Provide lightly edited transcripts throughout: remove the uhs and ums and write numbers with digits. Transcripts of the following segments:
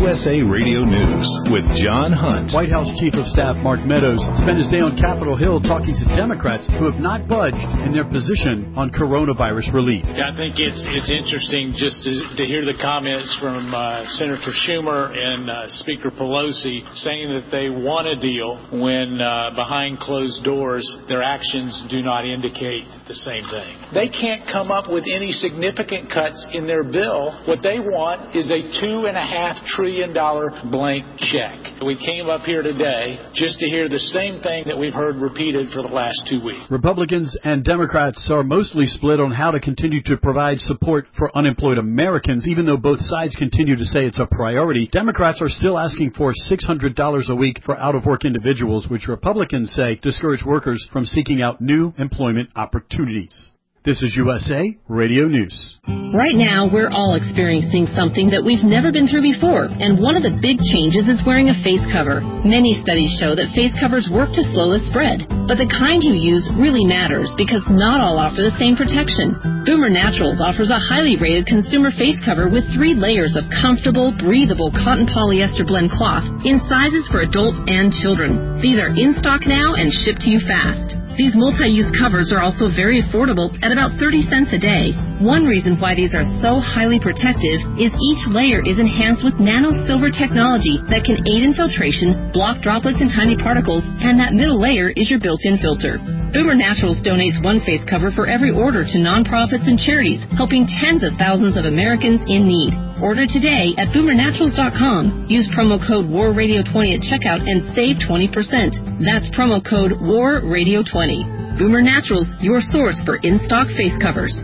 USA Radio News with John Hunt. White House Chief of Staff Mark Meadows spent his day on Capitol Hill talking to Democrats who have not budged in their position on coronavirus relief. Yeah, I think it's interesting just to hear the comments from Senator Schumer and Speaker Pelosi saying that they want a deal when behind closed doors their actions do not indicate the same thing. They can't come up with any significant cuts in their bill. What they want is a $2.5 trillion blank check. We came up here today just to hear the same thing that we've heard repeated for the last 2 weeks. Republicans and Democrats are mostly split on how to continue to provide support for unemployed Americans, even though both sides continue to say it's a priority. Democrats are still asking for $600 a week for out-of-work individuals, which Republicans say discourage workers from seeking out new employment opportunities. This is USA Radio News. Right now, we're all experiencing something that we've never been through before, and one of the big changes is wearing a face cover. Many studies show that face covers work to slow the spread, but the kind you use really matters because not all offer the same protection. Boomer Naturals offers a highly rated consumer face cover with 3 layers of comfortable, breathable cotton polyester blend cloth in sizes for adults and children. These are in stock now and shipped to you fast. These multi-use covers are also very affordable at about 30 cents a day. One reason why these are so highly protective is each layer is enhanced with nano-silver technology that can aid in filtration, block droplets and tiny particles, and that middle layer is your built-in filter. Boomer Naturals donates 1 face cover for every order to nonprofits and charities, helping tens of thousands of Americans in need. Order today at boomernaturals.com. Use promo code WARRadio20 at checkout and save 20%. That's promo code WARRadio20. Boomer Naturals, your source for in-stock face covers.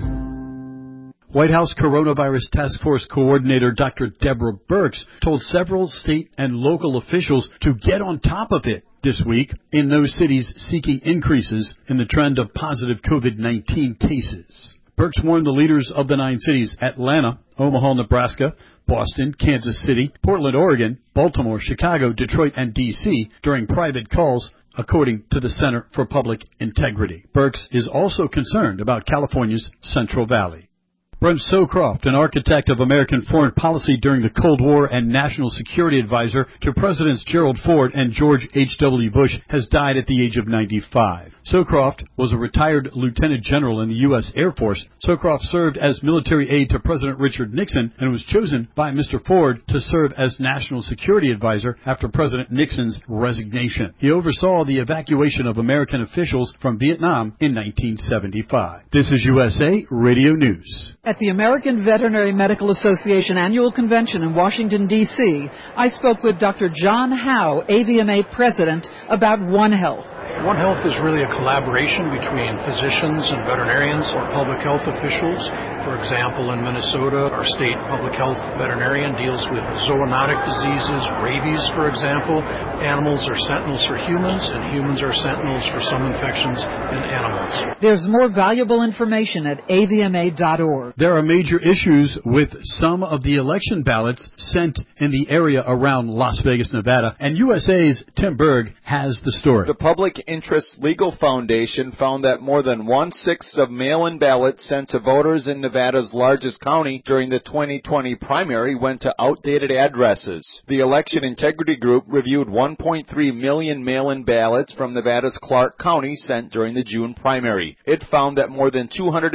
White House Coronavirus Task Force Coordinator Dr. Deborah Birx told several state and local officials to get on top of it this week in those cities seeking increases in the trend of positive COVID-19 cases. Birx warned the leaders of the 9 cities, Atlanta, Omaha, Nebraska, Boston, Kansas City, Portland, Oregon, Baltimore, Chicago, Detroit, and D.C. during private calls, according to the Center for Public Integrity. Birx is also concerned about California's Central Valley. Brent Socroft, an architect of American foreign policy during the Cold War and national security advisor to Presidents Gerald Ford and George H.W. Bush, has died at the age of 95. Socroft was a retired lieutenant general in the U.S. Air Force. Socroft served as military aide to President Richard Nixon and was chosen by Mr. Ford to serve as national security advisor after President Nixon's resignation. He oversaw the evacuation of American officials from Vietnam in 1975. This is USA Radio News. At the American Veterinary Medical Association Annual Convention in Washington, D.C., I spoke with Dr. John Howe, AVMA President, about One Health. One Health is really a collaboration between physicians and veterinarians or public health officials. For example, in Minnesota, our state public health veterinarian deals with zoonotic diseases, rabies, for example. Animals are sentinels for humans, and humans are sentinels for some infections in animals. There's more valuable information at avma.org. There are major issues with some of the election ballots sent in the area around Las Vegas, Nevada, and USA's Tim Berg has the story. The Public Interest Legal Foundation found that more than 1/6 of mail-in ballots sent to voters in Nevada's largest county during the 2020 primary went to outdated addresses. The Election Integrity Group reviewed 1.3 million mail-in ballots from Nevada's Clark County sent during the June primary. It found that more than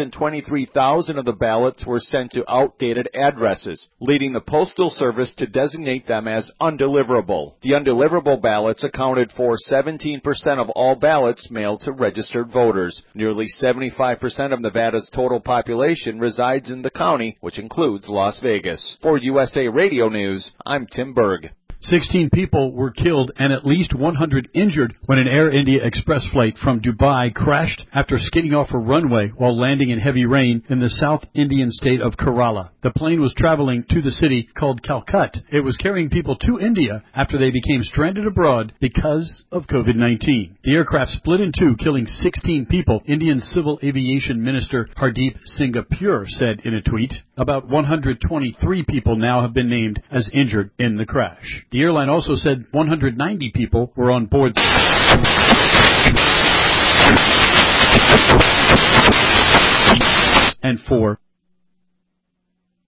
223,000 of the ballots were sent to outdated addresses, leading the Postal Service to designate them as undeliverable. The undeliverable ballots accounted for 17% of all ballots mailed to registered voters. Nearly 75% of Nevada's total population resides in the county, which includes Las Vegas. For USA Radio News, I'm Tim Berg. 16 people were killed and at least 100 injured when an Air India Express flight from Dubai crashed after skidding off a runway while landing in heavy rain in the South Indian state of Kerala. The plane was traveling to the city called Calcutta. It was carrying people to India after they became stranded abroad because of COVID-19. The aircraft split in two, killing 16 people, Indian Civil Aviation Minister Hardeep Singapore said in a tweet. About 123 people now have been named as injured in the crash. The airline also said 190 people were on board. And 4